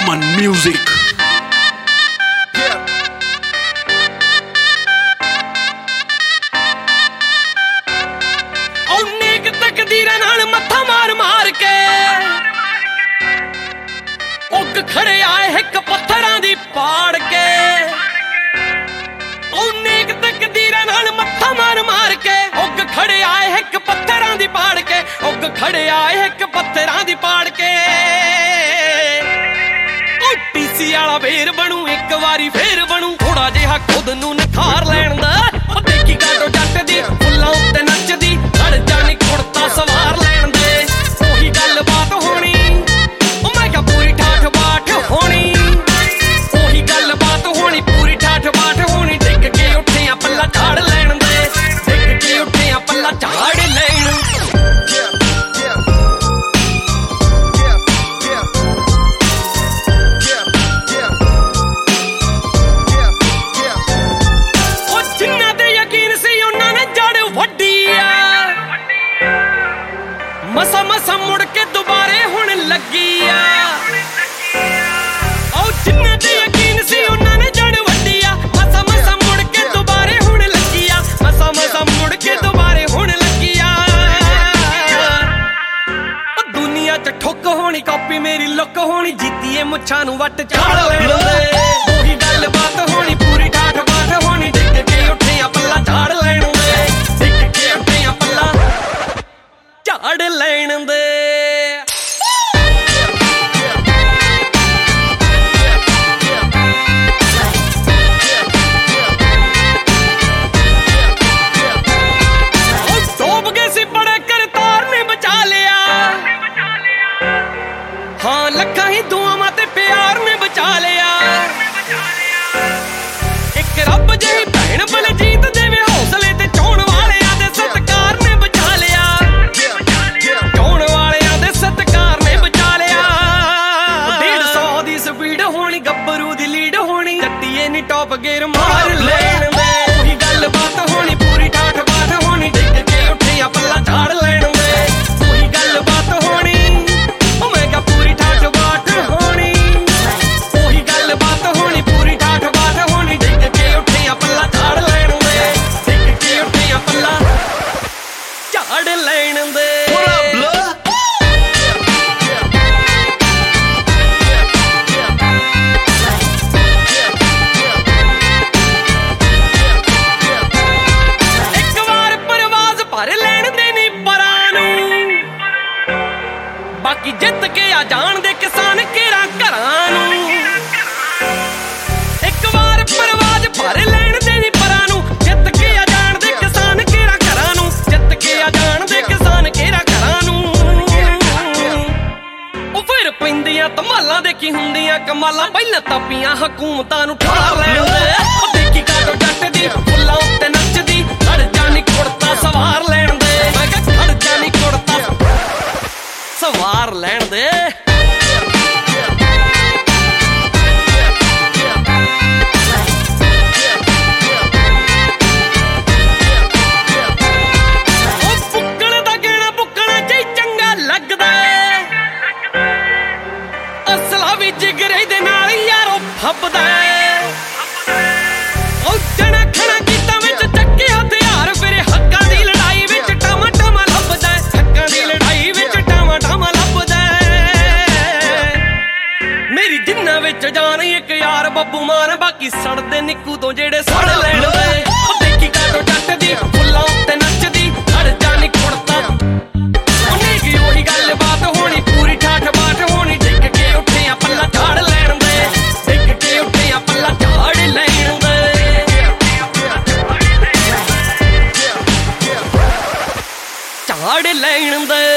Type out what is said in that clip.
Aman Music. नेक तकदीरां नाल मत्था मार मार के उग खड़े आए हिक पत्थरां दी पाड़ के नेक तकदीरां नाल मत्था मार मार के उग खड़े आए हिक पत्थरां दी पाड़ के उग खड़े आए हिक पत्थरां दी पाड़ के टीसी वाला वेर बनू एक वारी फेर बनू थोड़ा जिहा खुद नू निखार लैण दा देखी काटो जट दी फुल्लां उत्ते नचदी लड़ जानी कुड़ता सवार लैण दे ओही गल बात होनी मैं क्या पूरी ठाठ बाट होनी ओही गल बात होनी पूरी ठाठ बाट होनी डिग के उठे पल्ला झाड़ लैण दे डिग के उठे पल्ला झाड़ लैण मसा मसा मुड़ के दोबारे हुण लगी आ जिन्ना ते यकीन सी उन्हां ने जड़ वड्डी आ मसा मसा मुड़ के दोबारे हुण लगी आ मसा मसा मुड़ के दोबारे हुण लगी आ दुनिया च ठुक होनी कॉपी मेरी लुक होनी जीतीए मुच्छां नूं वट झाड़ लैण दे ओही गल बात होनी पूरी ठाठ बाट होनी डिग के उठे पल्ला झाड़ लैण दे डिग के उठे पल्ला झाड़ लैण दे डूब गए सी बड़े करतार ने बचा लिया हाँ लखा ही दुआवां ते प्यार ने बचा लिया एक रब जही भैण बलजीत देवे हौसले ते चोण वालियां दे सत्कार ने बचा लिया चोण वालियां दे सत्कार ने बचा लिया 150 दी स्पीड होनी गब्बरू दी लीड होनी जट्टीए नी टॉप गेयर मार लैण दे ओही गल बात होनी पूरी ठाठ बाट होनी डिग के उठे पल्ला झाड़ लैण दे ओही गल बात होनी मैं क्या पूरी ठाठ बाट होनी ओही गल बात होनी पूरी ठाठ बाट होनी डिग के उठे पल्ला झाड़ लैण दे डिग के उठे पल्ला झाड़ लैण दे बाकी जित के आ जान दे किसान केरा घरां नूं एक बार परवाज भर लैण देनी परां नूं जित के आ जान दे किसान केरा घरां नूं जित के आ जान दे किसान केरा घरां नूं ओ फिर पैंदियां धमालां देखी हुंदियां कमालां पहिलां तापियां हकूमतां नूं ठार लैण दे ओ देखी काटो जट दी फुल्लां उत्ते नचदी लड़ जानी कुड़ता सवार लैण दे मैं कह लड़ जानी कुड़ता सवार लैण दे बुक्कण दा गहना बुक्कणा च चंगा लगदा असला भी जिगरे दे नाल यारो फब्बदा जना खड़ा गीतां विच चक्के हथियार फिर हक्कां दी लड़ाई विच टामा टामा लभदा हक्कां दी लड़ाई विच टामा टामा मेरी जिन्ना विच जान एक यार बब्बू मान बाकी सड़दे निक्कू तो जेड़े सड़ लैण दे देखी काटो जट दी फुल्लां उत्ते नचदी लड़ जानी कुड़ता उन्हें की ओही गल बात होनी पूरी ठाठ बाट होनी डिग के उठे पल्ला झाड़ लैण दे डिग के उठे पल्ला झाड़ लैण दे झाड़ लैण दे